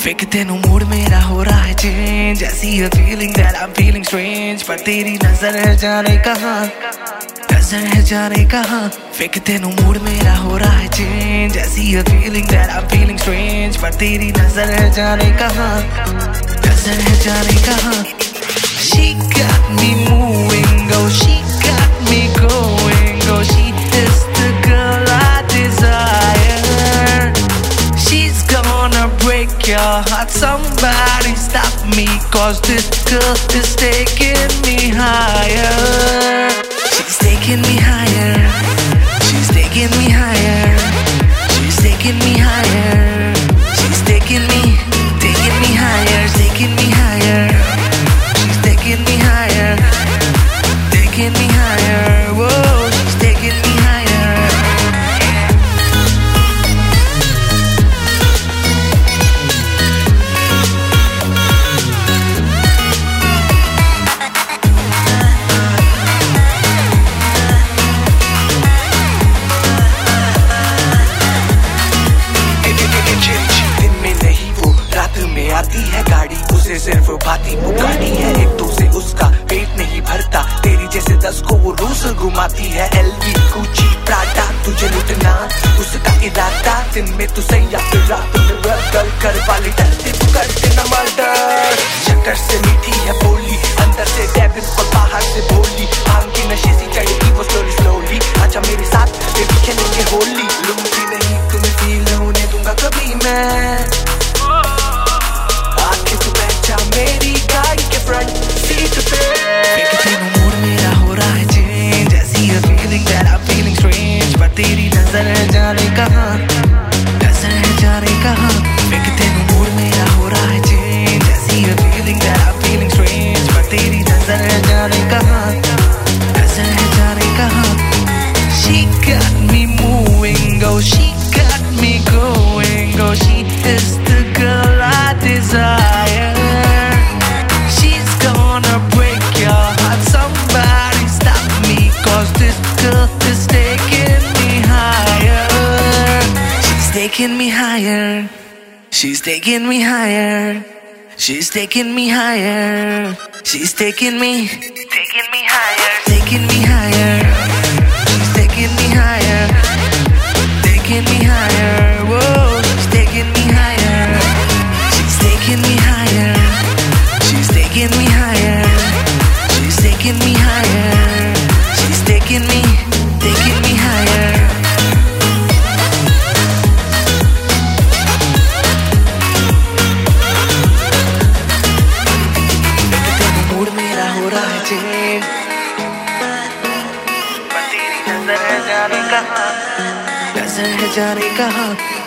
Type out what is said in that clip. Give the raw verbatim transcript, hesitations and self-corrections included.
Fake तेनू mood मेरा हो रहा है चेंज, ऐसी है feeling that I'm feeling strange। पर तेरी नजर है जाने कहाँ, नजर है जाने कहाँ। फेक तेनू मूड मेरा हो रहा है चेंज, ऐसी है feeling that I'm feeling strange। पर तेरी नजर है जाने कहाँ, नजर है जाने कहाँ। She got me moving, oh she got me going, oh she is the girl I desire। She's gonna break your heart, somebody stop me, cause this girl is taking me higher। She's taking me higher, she's taking me higher, she's taking me higher, she's taking me, taking me higher, taking me higher, she's taking me higher, taking me higher, whoa, she's taking me higher। आती है गाड़ी, उसे सिर्फ भाती Bugatti है, एक तो से उसका पेट नहीं भरता, तेरी जैसे दस को वो रोज घुमाती है। एलवी गुची प्राडा तुझे लुटना उसका इरादा, दिन में तू सही या फिर रात में बदल कर वाली डरते तू करते न मर्डर। शक्कर से मीठी है बोली, अंदर से डेविल और बाहर से भोली, भांग की नशे सी चढ़ेगी वो स्लोली स्लोली। आजा मेरे साथ बेबी खेलेंगे होली, लूंगी नहीं तुम्हें फील होने दूंगा कभी मैं। मेरी गाड़ी के फ्रंट सीट पे फेक तेनू मूड मेरा हो रहा है चेंज, ऐसी है feeling that I'm feeling strange। पर तेरी नजर है जाने कहाँ, नजर है जाने कहाँ। फेक तेनू मूड मेरा हो रहा है चेंज, ऐसी है feeling that I'm feeling strange। पर तेरी नजर है जाने कहाँ, नजर है जाने कहाँ। She got me moving, oh she got me going, oh she is the girl I desire। Taking me higher, she's taking me higher, she's taking me higher, she's taking me, taking me higher, taking me higher, she's taking me higher, taking me higher, whoa, she's taking me higher, she's taking me higher, she's taking me higher, she's taking me higher, she's taking me, taking me higher। नजर है जाने कहाँ,